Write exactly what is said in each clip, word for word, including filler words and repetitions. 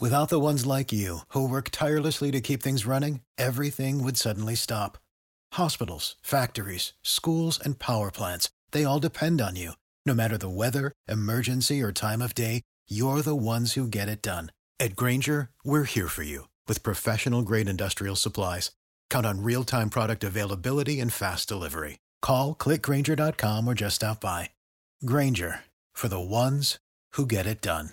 Without the ones like you, who work tirelessly to keep things running, everything would suddenly stop. Hospitals, factories, schools, and power plants, they all depend on you. No matter the weather, emergency, or time of day, you're the ones who get it done. At Grainger, we're here for you with professional-grade industrial supplies. Count on real-time product availability and fast delivery. Call, click Grainger dot com, or just stop by. Grainger, for the ones who get it done.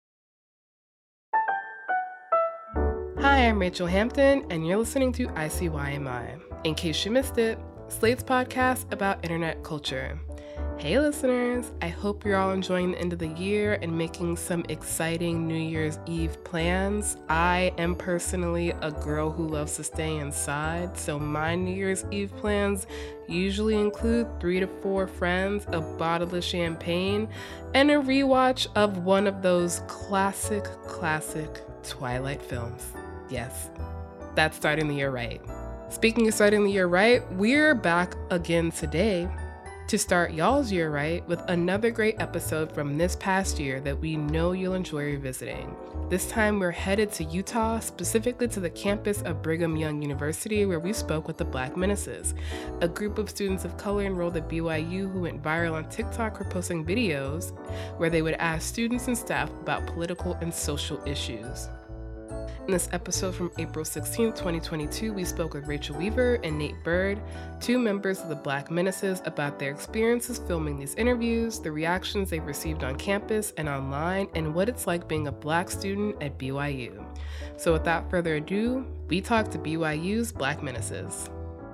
Hi, I'm Rachel Hampton, and you're listening to I C Y M I. In case you missed it, Slate's podcast about internet culture. Hey listeners, I hope you're all enjoying the end of the year and making some exciting New Year's Eve plans. I am personally a girl who loves to stay inside, so my New Year's Eve plans usually include three to four friends, a bottle of champagne, and a rewatch of one of those classic, classic Twilight films. Yes, that's starting the year right. Speaking of starting the year right, we're back again today to start y'all's year right with another great episode from this past year that we know you'll enjoy revisiting. This time we're headed to Utah, specifically to the campus of Brigham Young University, where we spoke with the Black Menaces, a group of students of color enrolled at B Y U who went viral on TikTok for posting videos where they would ask students and staff about political and social issues. In this episode from April sixteenth, twenty twenty-two, we spoke with Rachel Weaver and Nate Bird, two members of the Black Menaces, about their experiences filming these interviews, the reactions they've received on campus and online, and what it's like being a Black student at B Y U. So without further ado, we talk to B Y U's Black Menaces.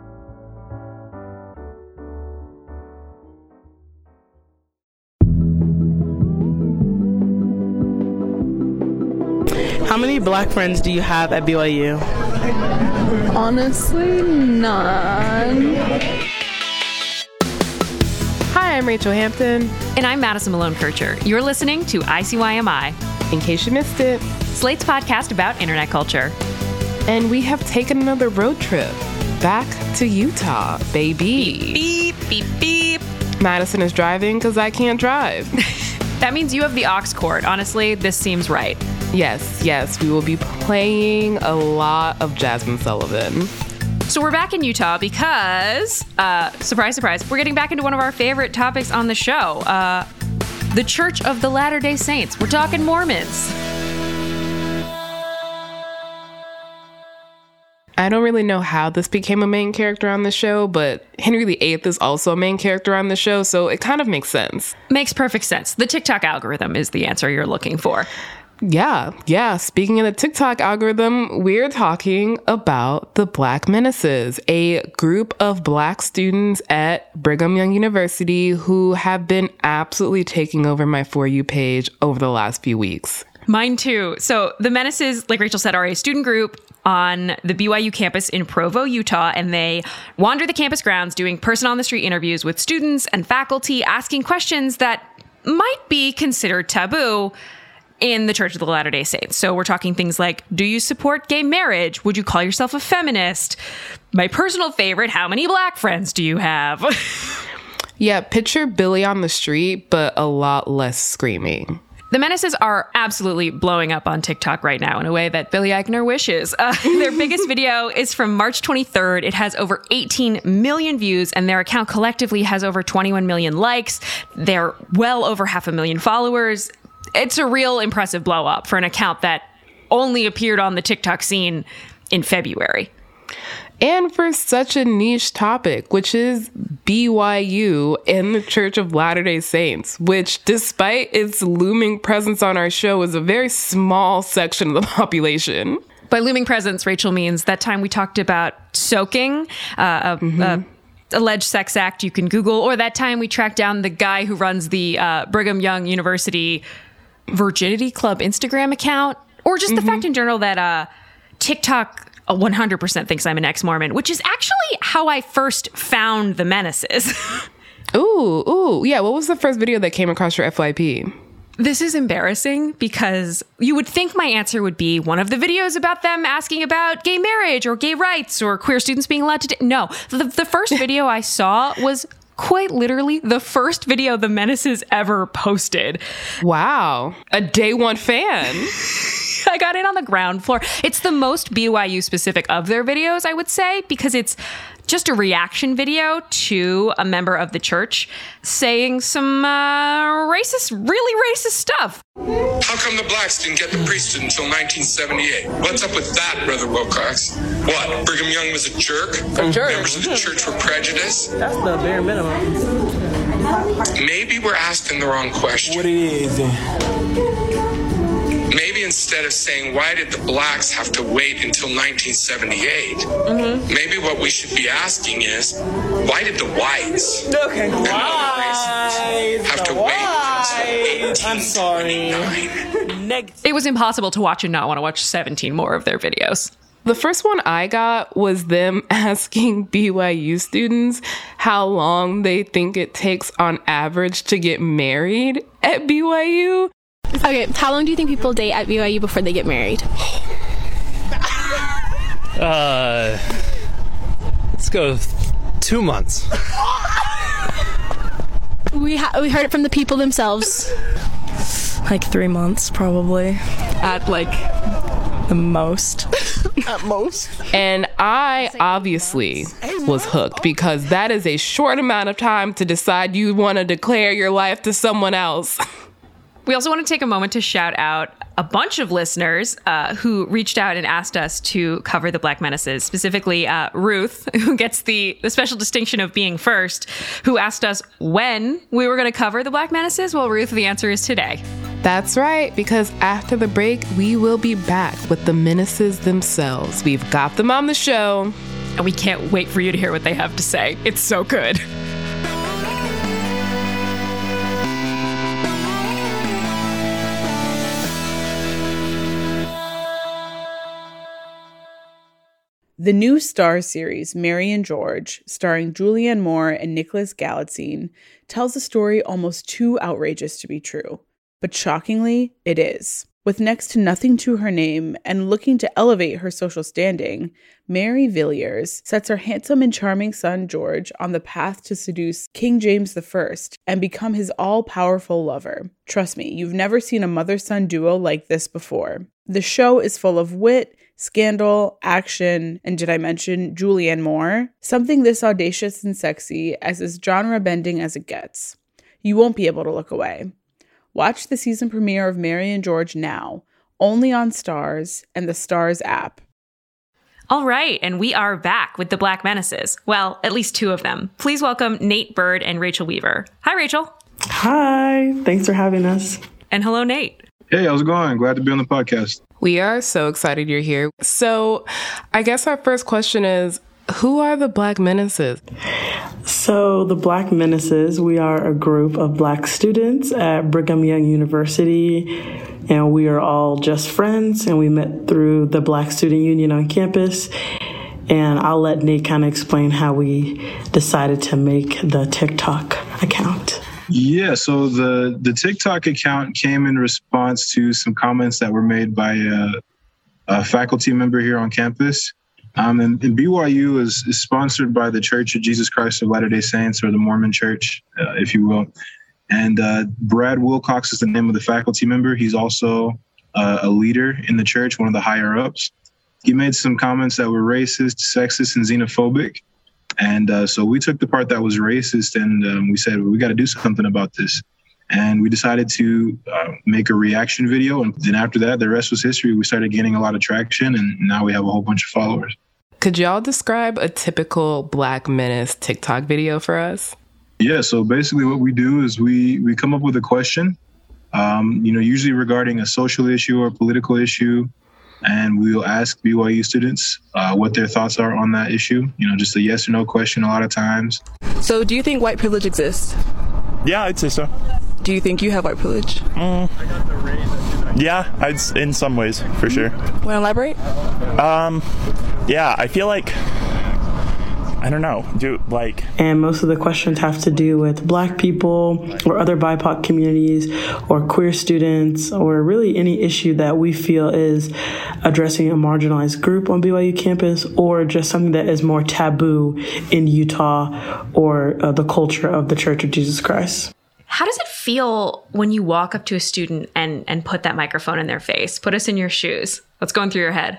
How many Black friends do you have at B Y U? Honestly, none. Hi, I'm Rachel Hampton. And I'm Madison Malone Kircher. You're listening to I C Y M I. In case you missed it, Slate's podcast about internet culture. And we have taken another road trip back to Utah, baby. Beep, beep, beep, beep. Madison is driving because I can't drive. That means you have the aux cord. Honestly, this seems right. Yes, yes, we will be playing a lot of Jazmine Sullivan. So we're back in Utah because, uh, surprise, surprise, we're getting back into one of our favorite topics on the show, uh, the Church of the Latter-day Saints. We're talking Mormons. I don't really know how this became a main character on the show, but Henry the Eighth is also a main character on the show, so it kind of makes sense. Makes perfect sense. The TikTok algorithm is the answer you're looking for. Yeah, yeah. Speaking of the TikTok algorithm, we're talking about the Black Menaces, a group of Black students at Brigham Young University who have been absolutely taking over my For You page over the last few weeks. Mine too. So the Menaces, like Rachel said, are a student group on the B Y U campus in Provo, Utah, and they wander the campus grounds doing person-on-the-street interviews with students and faculty, asking questions that might be considered taboo in the Church of the Latter-day Saints. So we're talking things like, do you support gay marriage? Would you call yourself a feminist? My personal favorite, how many Black friends do you have? Yeah, picture Billy on the street, but a lot less screaming. The Menaces are absolutely blowing up on TikTok right now in a way that Billy Eichner wishes. Uh, their biggest video is from March twenty-third. It has over eighteen million views, and their account collectively has over twenty-one million likes. They're well over half a million followers. It's a real impressive blow up for an account that only appeared on the TikTok scene in February. And for such a niche topic, which is B Y U and the Church of Latter-day Saints, which, despite its looming presence on our show, is a very small section of the population. By looming presence, Rachel means that time we talked about soaking, uh, mm-hmm. a, a alleged sex act you can Google, or that time we tracked down the guy who runs the uh, Brigham Young University Virginity Club Instagram account, or just mm-hmm. the fact in general that uh, TikTok one hundred percent thinks I'm an ex-Mormon, which is actually how I first found the Menaces. Ooh, ooh. Yeah, what was the first video that came across your F Y P? This is embarrassing because you would think my answer would be one of the videos about them asking about gay marriage or gay rights or queer students being allowed to... D- no, the, the first video I saw was quite literally the first video the Menaces ever posted. Wow. A day one fan. I got in on the ground floor. It's the most B Y U specific of their videos, I would say, because it's just a reaction video to a member of the church saying some uh, racist, really racist stuff. How come the blacks didn't get the priesthood until nineteen seventy-eight? What's up with that, Brother Wilcox? What, Brigham Young was a jerk? A jerk. Members of the church were prejudiced? That's the bare minimum. Maybe we're asking the wrong question. What it is then? Maybe instead of saying, why did the blacks have to wait until nineteen seventy-eight? Mm-hmm. Maybe what we should be asking is, why did the whites okay. and other races have to wait until eighteen twenty-nine? I'm sorry. It was impossible to watch and not want to watch seventeen more of their videos. The first one I got was them asking B Y U students how long they think it takes on average to get married at B Y U. Okay, how long do you think people date at B Y U before they get married? Uh, let's go two months. We ha- we heard it from the people themselves. Like three months, probably. At like the most. At most. And I obviously was hooked because that is a short amount of time to decide you want to declare your life to someone else. We also want to take a moment to shout out a bunch of listeners uh, who reached out and asked us to cover the Black Menaces, specifically uh, Ruth, who gets the, the special distinction of being first, who asked us when we were going to cover the Black Menaces. Well, Ruth, the answer is today. That's right, because after the break, we will be back with the menaces themselves. We've got them on the show. And we can't wait for you to hear what they have to say. It's so good. The new Starz series, Mary and George, starring Julianne Moore and Nicholas Galitzine, tells a story almost too outrageous to be true. But shockingly, it is. With next to nothing to her name and looking to elevate her social standing, Mary Villiers sets her handsome and charming son George on the path to seduce King James the First and become his all-powerful lover. Trust me, you've never seen a mother-son duo like this before. The show is full of wit, scandal, action, and did I mention Julianne Moore? Something this audacious and sexy as is genre-bending as it gets. You won't be able to look away. Watch the season premiere of Mary and George now, only on Starz and the Starz app. All right, and we are back with the Black Menaces. Well, at least two of them. Please welcome Nate Bird and Rachel Weaver. Hi, Rachel. Hi, thanks for having us. And hello, Nate. Hey, how's it going? Glad to be on the podcast. We are so excited you're here. So I guess our first question is, who are the Black Menaces? So the Black Menaces, we are a group of Black students at Brigham Young University, and we are all just friends, and we met through the Black Student Union on campus. And I'll let Nate kind of explain how we decided to make the TikTok account. Yeah, so the, the TikTok account came in response to some comments that were made by a, a faculty member here on campus. Um, and, and B Y U is, is sponsored by the Church of Jesus Christ of Latter-day Saints, or the Mormon Church, uh, if you will. And uh, Brad Wilcox is the name of the faculty member. He's also uh, a leader in the church, one of the higher ups. He made some comments that were racist, sexist, and xenophobic. And uh, so we took the part that was racist, and um, we said, well, we got to do something about this. And we decided to uh, make a reaction video. And then after that, the rest was history. We started gaining a lot of traction, and now we have a whole bunch of followers. Could y'all describe a typical Black Menace TikTok video for us? Yeah, so basically what we do is we, we come up with a question, um, you know, usually regarding a social issue or political issue. And we will ask B Y U students uh, what their thoughts are on that issue. You know, just a yes or no question a lot of times. So do you think white privilege exists? Yeah, I'd say so. Do you think you have white privilege? Mm. Yeah, I'd, in some ways, for sure. Want to elaborate? Um, yeah, I feel like, I don't know, do like... And most of the questions have to do with Black people or other B I P O C communities or queer students, or really any issue that we feel is addressing a marginalized group on B Y U campus, or just something that is more taboo in Utah or uh, the culture of the Church of Jesus Christ. How does it feel when you walk up to a student and, and put that microphone in their face? Put us in your shoes. What's going through your head?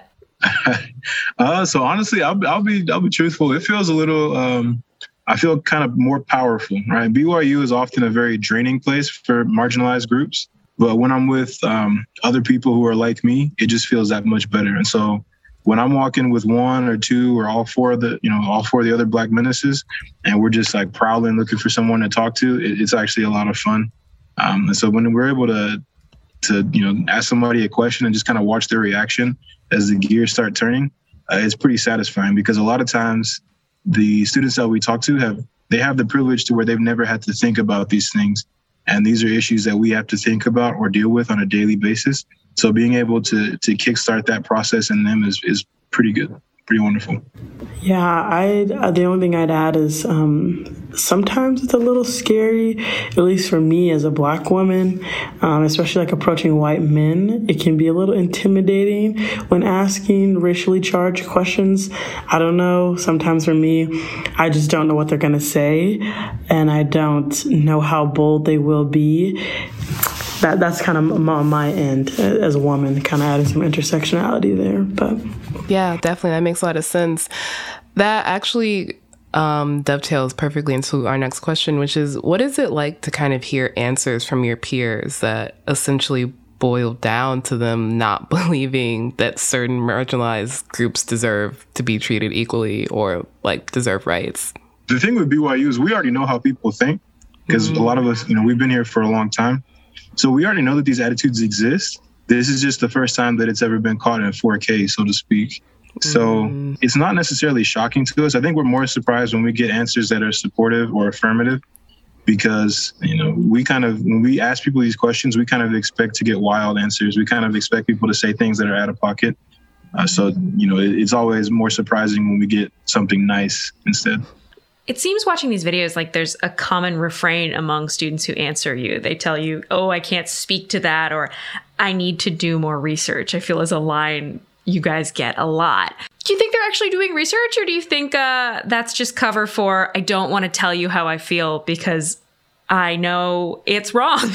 uh, so honestly, I'll, I'll be I'll be truthful. It feels a little. Um, I feel kind of more powerful, right? B Y U is often a very draining place for marginalized groups, but when I'm with um, other people who are like me, it just feels that much better. And so when I'm walking with one or two or all four of the, you know, all four of the other Black menaces, and we're just like prowling, looking for someone to talk to, it, it's actually a lot of fun. Um, and so when we're able to, to you know, ask somebody a question and just kind of watch their reaction as the gears start turning, uh, it's pretty satisfying, because a lot of times the students that we talk to have, they have the privilege to where they've never had to think about these things. And these are issues that we have to think about or deal with on a daily basis. So being able to to kickstart that process in them is, is pretty good, pretty wonderful. Yeah, I the only thing I'd add is um, sometimes it's a little scary, at least for me as a Black woman, um, especially like approaching white men. It can be a little intimidating when asking racially charged questions. I don't know. Sometimes for me, I just don't know what they're going to say, and I don't know how bold they will be. That that's kind of on my end as a woman, kind of adding some intersectionality there. But yeah, definitely, that makes a lot of sense. That actually um, dovetails perfectly into our next question, which is, what is it like to kind of hear answers from your peers that essentially boil down to them not believing that certain marginalized groups deserve to be treated equally or like deserve rights? The thing with B Y U is we already know how people think, because mm-hmm. a lot of us, you know, we've been here for a long time. So we already know that these attitudes exist. This is just the first time that it's ever been caught in four K, so to speak. So mm. it's not necessarily shocking to us. I think we're more surprised when we get answers that are supportive or affirmative, because, you know, we kind of, when we ask people these questions, we kind of expect to get wild answers. We kind of expect people to say things that are out of pocket. Uh, so, you know, it, it's always more surprising when we get something nice instead. It seems watching these videos like there's a common refrain among students who answer you. They tell you, oh, I can't speak to that, or I need to do more research. I feel is a line you guys get a lot. Do you think they're actually doing research, or do you think uh, that's just cover for, I don't want to tell you how I feel because I know it's wrong?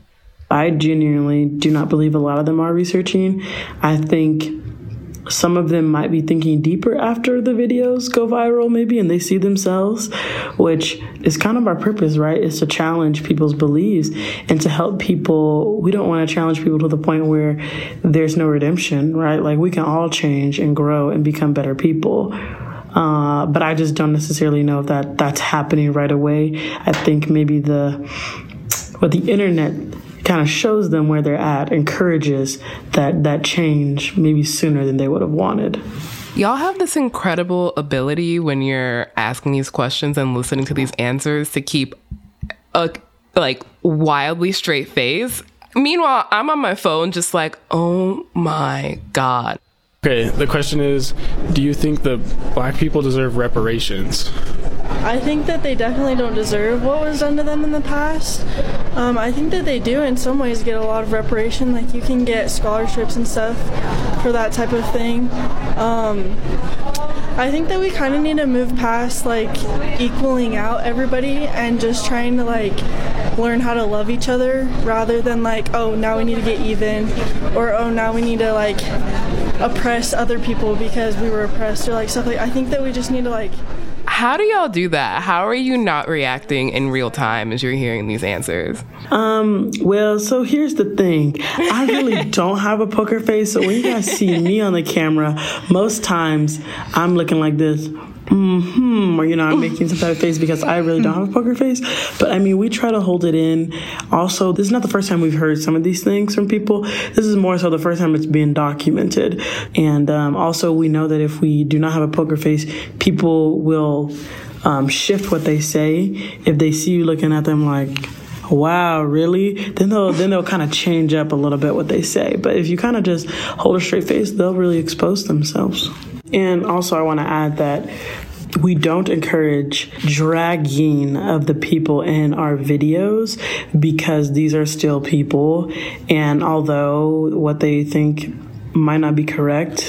I genuinely do not believe a lot of them are researching. I think some of them might be thinking deeper after the videos go viral, maybe, and they see themselves, which is kind of our purpose, right? Is to challenge people's beliefs and to help people. We don't want to challenge people to the point where there's no redemption, right? Like, we can all change and grow and become better people. Uh, but I just don't necessarily know if that that's happening right away. I think maybe the what the internet kind of shows them where they're at, encourages that that change maybe sooner than they would have wanted. Y'all have this incredible ability when you're asking these questions and listening to these answers to keep a like wildly straight face. Meanwhile, I'm on my phone just like, oh my God. Okay, the question is, do you think the Black people deserve reparations? I think that they definitely don't deserve what was done to them in the past. Um, I think that they do in some ways get a lot of reparation. Like, you can get scholarships and stuff for that type of thing. Um, I think that we kind of need to move past like equaling out everybody and just trying to like learn how to love each other, rather than like, oh, now we need to get even, or oh, now we need to like oppress other people because we were oppressed, or like stuff like. I think that we just need to like. How do y'all do that? How are you not reacting in real time as you're hearing these answers? Um, well, so here's the thing. I really don't have a poker face, so when you guys see me on the camera, most times I'm looking like this. Mm-hmm, or, you know, I'm making some type of face because I really don't have a poker face. But, I mean, we try to hold it in. Also, this is not the first time we've heard some of these things from people. This is more so the first time it's being documented. And um, also, we know that if we do not have a poker face, people will um, shift what they say. If they see you looking at them like, wow, really? Then they'll then they'll kind of change up a little bit what they say. But if you kind of just hold a straight face, they'll really expose themselves. And also, I want to add that we don't encourage dragging of the people in our videos, because these are still people. And although what they think might not be correct,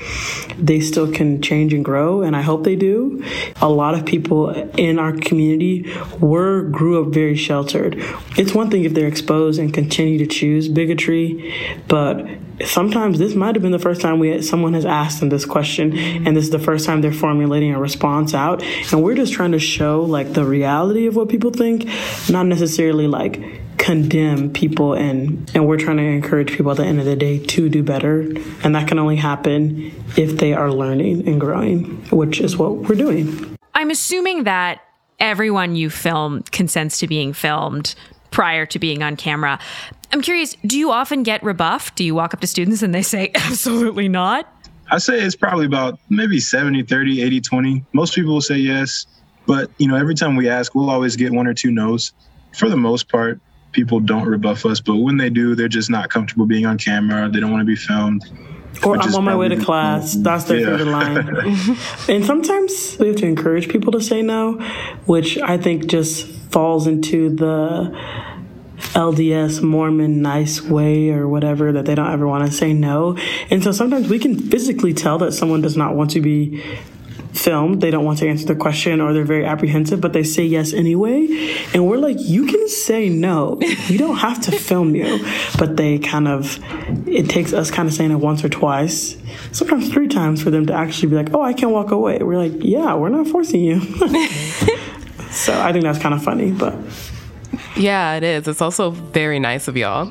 they still can change and grow, and I hope they do. A lot of people in our community were grew up very sheltered. It's one thing if they're exposed and continue to choose bigotry, but sometimes this might have been the first time we had, someone has asked them this question, and this is the first time they're formulating a response out. And we're just trying to show like the reality of what people think, not necessarily like condemn people. And, and we're trying to encourage people at the end of the day to do better. And that can only happen if they are learning and growing, which is what we're doing. I'm assuming that everyone you film consents to being filmed prior to being on camera. I'm curious, do you often get rebuffed? Do you walk up to students and they say, absolutely not? I say it's probably about maybe seventy thirty, eighty twenty. Most people will say yes. But, you know, every time we ask, we'll always get one or two no's. For the most part, people don't rebuff us. But when they do, they're just not comfortable being on camera. They don't want to be filmed. Or I'm on my way to class. That's their yeah. favorite line. And sometimes we have to encourage people to say no, which I think just falls into the L D S Mormon nice way or whatever, that they don't ever want to say no. And so sometimes we can physically tell that someone does not want to be filmed. They don't want to answer the question, or they're very apprehensive, but they say yes anyway. And we're like, you can say no. We don't have to film you. But they kind of, it takes us kind of saying it once or twice, sometimes three times, for them to actually be like, oh, I can walk away. We're like, yeah, we're not forcing you. So I think that's kind of funny, but. Yeah, it is. It's also very nice of y'all.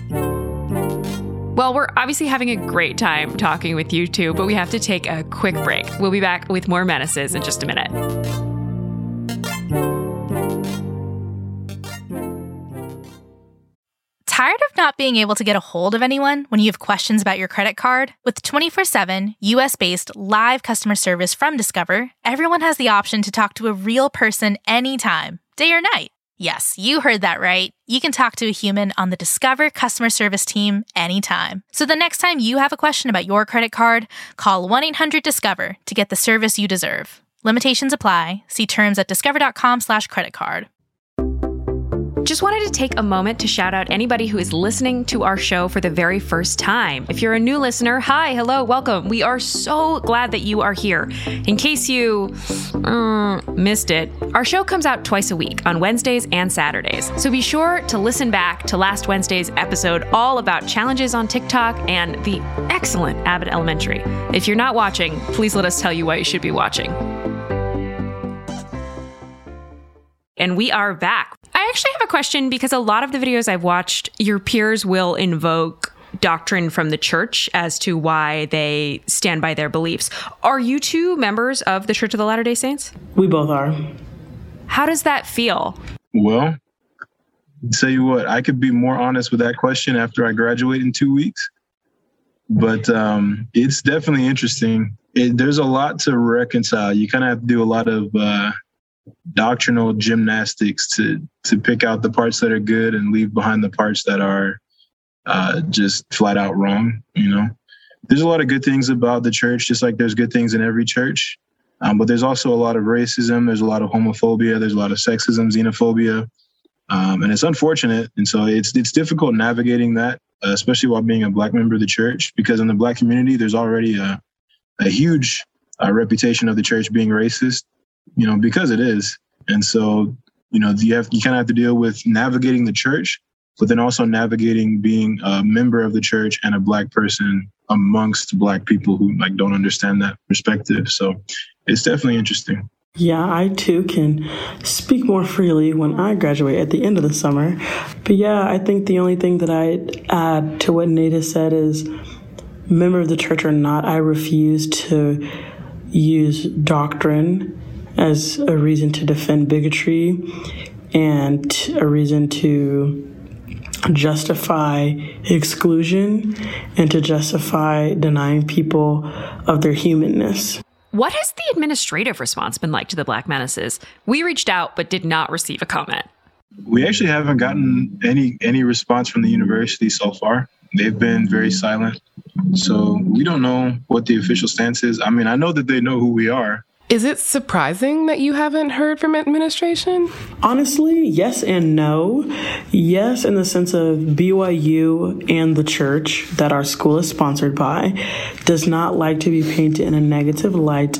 Well, we're obviously having a great time talking with you two, but we have to take a quick break. We'll be back with more Menaces in just a minute. Tired of not being able to get a hold of anyone when you have questions about your credit card? With twenty-four seven U S-based live customer service from Discover, everyone has the option to talk to a real person anytime, day or night. Yes, you heard that right. You can talk to a human on the Discover customer service team anytime. So the next time you have a question about your credit card, call one eight hundred discover to get the service you deserve. Limitations apply. See terms at discover.com slash credit card. Just wanted to take a moment to shout out anybody who is listening to our show for the very first time. If you're a new listener, hi, hello, welcome. We are so glad that you are here. In case you uh, missed it, our show comes out twice a week on Wednesdays and Saturdays. So be sure to listen back to last Wednesday's episode all about challenges on TikTok and the excellent Abbott Elementary. If you're not watching, please let us tell you why you should be watching. And we are back. I actually have a question, because a lot of the videos I've watched, your peers will invoke doctrine from the church as to why they stand by their beliefs. Are you two members of the Church of the Latter-day Saints? We both are. How does that feel? Well, tell you what, I could be more honest with that question after I graduate in two weeks. But um, it's definitely interesting. It, there's a lot to reconcile. You kind of have to do a lot of uh, doctrinal gymnastics to to pick out the parts that are good and leave behind the parts that are uh, just flat out wrong. You know, there's a lot of good things about the church, just like there's good things in every church. Um, but there's also a lot of racism. There's a lot of homophobia. There's a lot of sexism, xenophobia, um, and it's unfortunate. And so it's it's difficult navigating that, uh, especially while being a Black member of the church, because in the Black community, there's already a a huge uh, reputation of the church being racist. You know, because it is. And so, you know, you have you kind of have to deal with navigating the church, but then also navigating being a member of the church and a Black person amongst Black people who like don't understand that perspective. So it's definitely interesting. Yeah, I too can speak more freely when I graduate at the end of the summer. But yeah, I think the only thing that I'd add to what Nate has said is, member of the church or not, I refuse to use doctrine as a reason to defend bigotry and a reason to justify exclusion and to justify denying people of their humanness. What has the administrative response been like to the Black Menaces? We reached out but did not receive a comment. We actually haven't gotten any any response from the university so far. They've been very silent. So we don't know what the official stance is. I mean, I know that they know who we are. Is it surprising that you haven't heard from administration? Honestly, yes and no. Yes, in the sense of B Y U and the church that our school is sponsored by does not like to be painted in a negative light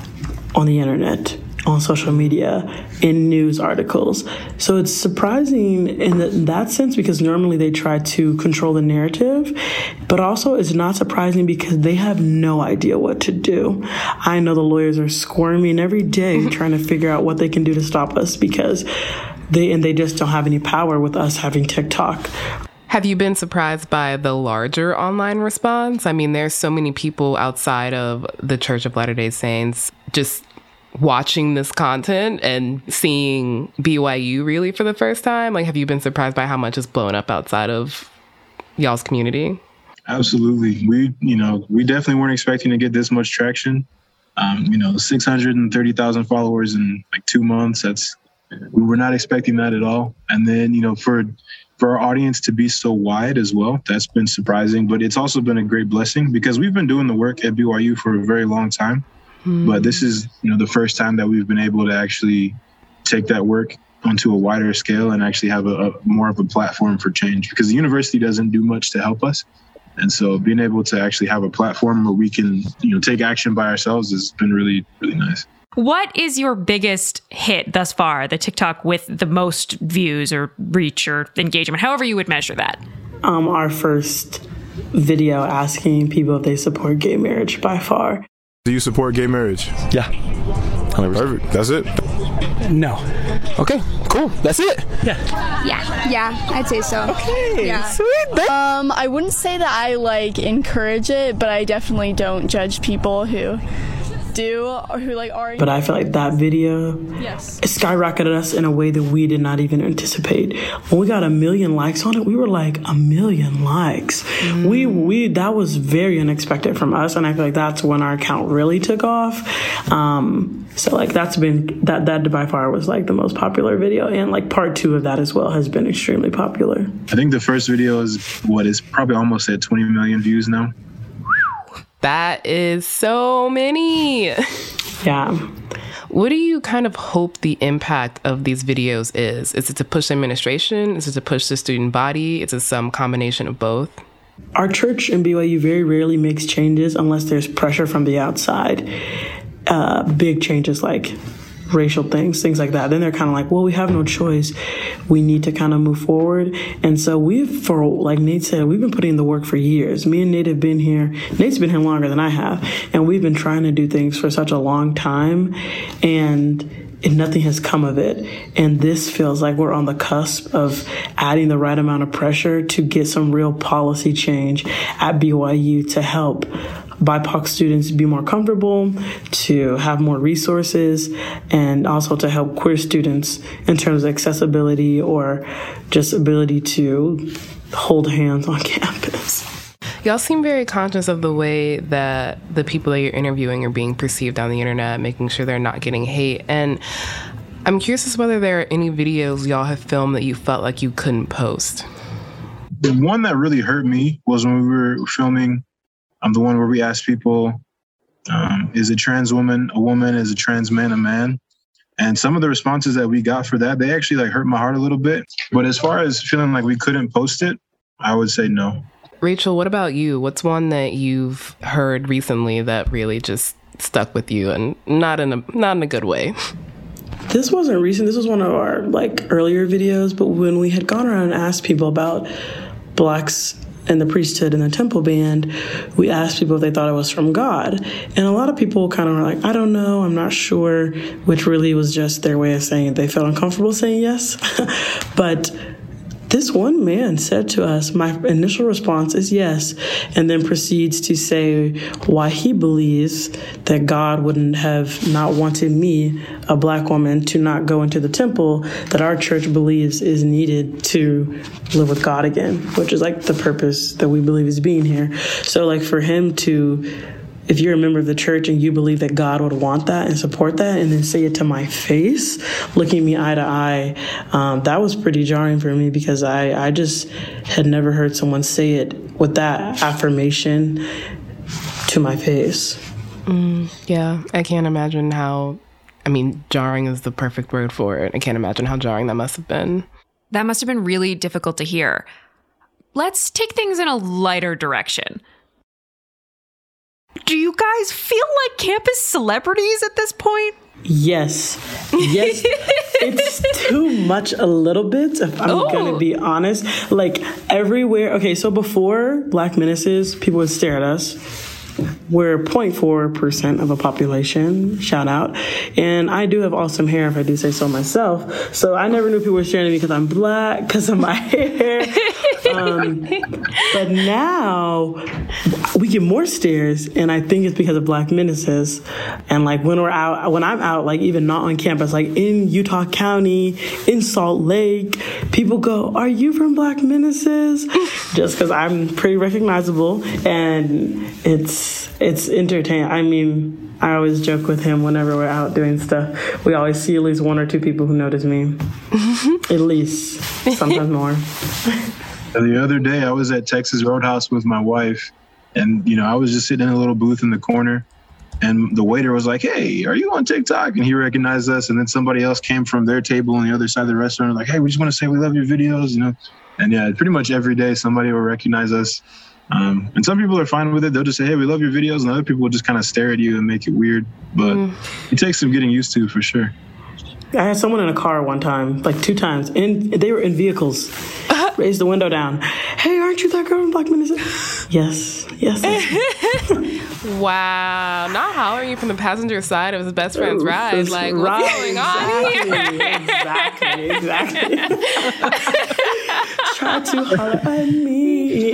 on the internet, on social media, in news articles. So it's surprising in, the, in that sense because normally they try to control the narrative, but also it's not surprising because they have no idea what to do. I know the lawyers are squirming every day trying to figure out what they can do to stop us because they and they just don't have any power with us having TikTok. Have you been surprised by the larger online response? I mean, there's so many people outside of the Church of Latter-day Saints just watching this content and seeing B Y U really for the first time. Like, have you been surprised by how much is blown up outside of y'all's community? Absolutely. We, you know, we definitely weren't expecting to get this much traction. Um, you know, six hundred thirty thousand followers in like two months. That's, we were not expecting that at all. And then, you know, for, for our audience to be so wide as well, that's been surprising, but it's also been a great blessing because we've been doing the work at B Y U for a very long time. But this is, you know, the first time that we've been able to actually take that work onto a wider scale and actually have a, a more of a platform for change because the university doesn't do much to help us. And so being able to actually have a platform where we can, you know, take action by ourselves has been really, really nice. What is your biggest hit thus far, the TikTok with the most views or reach or engagement, however you would measure that? Um, our first video asking people if they support gay marriage by far. Do you support gay marriage? Yeah. one hundred percent. Perfect. That's it? No. Okay, cool. That's it? Yeah. Yeah. Yeah, I'd say so. Okay, yeah. sweet. Um, I wouldn't say that I, like, encourage it, but I definitely don't judge people who do or who, like, are... But I feel like that video yes. skyrocketed us in a way that we did not even anticipate. When we got a million likes on it, we were like, a million likes. Mm. We, we, that was very unexpected from us, and I feel like that's when our account really took off. Um, so, like, that's been, that, that by far was, like, the most popular video, and, like, part two of that as well has been extremely popular. I think the first video is, what, is probably almost at twenty million views now. That is so many. Yeah. What do you kind of hope the impact of these videos is? Is it to push administration? Is it to push the student body? Is it some combination of both? Our church in B Y U very rarely makes changes unless there's pressure from the outside. Uh, big changes like racial things, things like that. Then they're kind of like, well, we have no choice. We need to kind of move forward. And so we've, for like Nate said, we've been putting in the work for years. Me and Nate have been here. Nate's been here longer than I have. And we've been trying to do things for such a long time. And And nothing has come of it. And this feels like we're on the cusp of adding the right amount of pressure to get some real policy change at B Y U to help B I P O C students be more comfortable, to have more resources, and also to help queer students in terms of accessibility or just ability to hold hands on campus. Y'all seem very conscious of the way that the people that you're interviewing are being perceived on the internet, making sure they're not getting hate. And I'm curious as to whether there are any videos y'all have filmed that you felt like you couldn't post. The one that really hurt me was when we were filming um, the one where we asked people, um, is a trans woman a woman? Is a trans man a man? And some of the responses that we got for that, they actually like hurt my heart a little bit. But as far as feeling like we couldn't post it, I would say no. Rachel, what about you? What's one that you've heard recently that really just stuck with you, and not in a not in a good way? This wasn't recent. This was one of our like earlier videos, but when we had gone around and asked people about Blacks and the priesthood and the temple band, we asked people if they thought it was from God. And a lot of people kind of were like, I don't know, I'm not sure, which really was just their way of saying they felt uncomfortable saying yes. But this one man said to us, my initial response is yes, and then proceeds to say why he believes that God wouldn't have not wanted me, a Black woman, to not go into the temple that our church believes is needed to live with God again, which is like the purpose that we believe is being here. So like for him to, if you're a member of the church and you believe that God would want that and support that, and then say it to my face, looking me eye to eye, um, that was pretty jarring for me because I, I just had never heard someone say it with that affirmation to my face. Mm, yeah, I can't imagine how, I mean, jarring is the perfect word for it. I can't imagine how jarring that must have been. That must have been really difficult to hear. Let's take things in a lighter direction. Do you guys feel like campus celebrities at this point? Yes. Yes. It's too much a little bit, if I'm oh. going to be honest. Like, everywhere. Okay, so before Black Menaces, people would stare at us. We're zero point four percent of a population, shout out. And I do have awesome hair, if I do say so myself. So I never knew people were staring at me because I'm black, because of my hair. Um, but now we get more stares, and I think it's because of Black Menaces. And like when we're out, when I'm out, like even not on campus, like in Utah County, in Salt Lake, people go, "Are you from Black Menaces?" Just because I'm pretty recognizable, and it's it's entertaining. I mean, I always joke with him whenever we're out doing stuff. We always see at least one or two people who notice me, at least, sometimes more. The other day, I was at Texas Roadhouse with my wife, and, you know, I was just sitting in a little booth in the corner, and the waiter was like, "Hey, are you on TikTok?" And he recognized us, and then somebody else came from their table on the other side of the restaurant, like, "Hey, we just want to say we love your videos," you know? And yeah, pretty much every day somebody will recognize us. Um, and some people are fine with it. They'll just say, "Hey, we love your videos," and other people will just kind of stare at you and make it weird. But mm. it takes some getting used to, for sure. I had someone in a car one time, like two times, and they were in vehicles. Raised the window down. "Hey, aren't you that girl in Black Menaces?" Yes, yes. yes. Wow. Not hollering you from the passenger side of his best friend's ride. It's like, right, what's going exactly, on here? Exactly, exactly. Try to holler at me.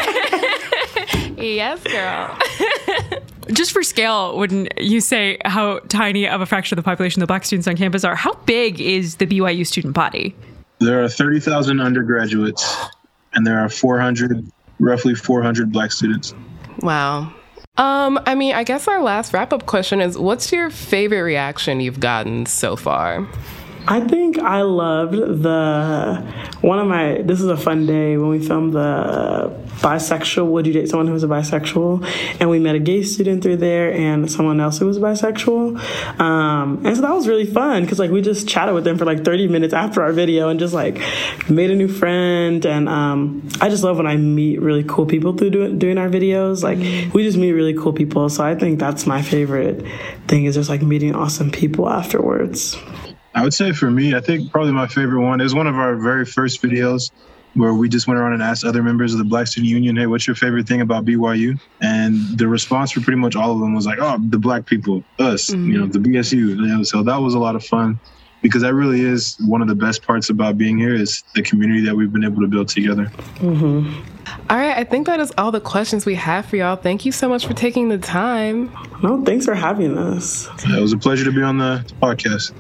Yes, girl. Just for scale, wouldn't you say how tiny of a fraction of the population the Black students on campus are? How big is the B Y U student body? There are thirty thousand undergraduates, and there are four hundred, roughly four hundred Black students. Wow. Um, I mean, I guess our last wrap-up question is, what's your favorite reaction you've gotten so far? I think I loved the, one of my, this is a fun day when we filmed the bisexual, would you date someone who was a bisexual? And we met a gay student through there and someone else who was bisexual. Um, and so that was really fun because like we just chatted with them for like thirty minutes after our video and just like made a new friend. And um, I just love when I meet really cool people through doing, doing our videos. Like we just meet really cool people. So I think that's my favorite thing is just like meeting awesome people afterwards. I would say for me, I think probably my favorite one is one of our very first videos where we just went around and asked other members of the Black Student Union, "Hey, what's your favorite thing about B Y U?" And the response for pretty much all of them was like, "Oh, the Black people, us, mm-hmm. you know, the B S U." You know, so that was a lot of fun because that really is one of the best parts about being here is the community that we've been able to build together. Mm-hmm. All right, I think that is all the questions we have for y'all. Thank you so much for taking the time. No, thanks for having us. Yeah, it was a pleasure to be on the podcast.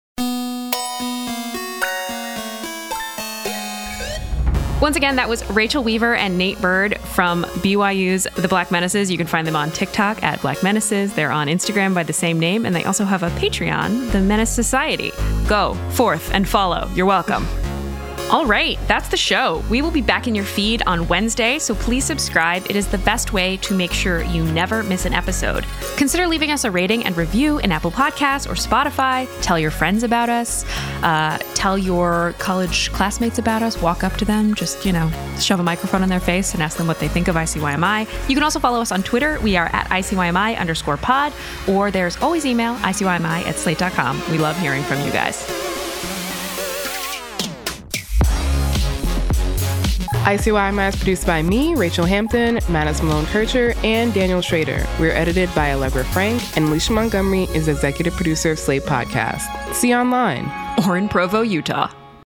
Once again, that was Rachel Weaver and Nate Bird from B Y U's The Black Menaces. You can find them on TikTok at Black Menaces. They're on Instagram by the same name, and they also have a Patreon, The Menace Society. Go forth and follow. You're welcome. All right, that's the show. We will be back in your feed on Wednesday, so please subscribe. It is the best way to make sure you never miss an episode. Consider leaving us a rating and review in Apple Podcasts or Spotify. Tell your friends about us. Uh, tell your college classmates about us. Walk up to them, just, you know, shove a microphone in their face and ask them what they think of I C Y M I. You can also follow us on Twitter. We are at I C Y M I underscore pod, or there's always email, I C Y M I at slate dot com. We love hearing from you guys. I C Y M I is produced by me, Rachel Hampton, Manus Malone-Kircher, and Daniel Schrader. We're edited by Allegra Frank, and Alicia Montgomery is executive producer of Slate Podcast. See you online. Or in Provo, Utah.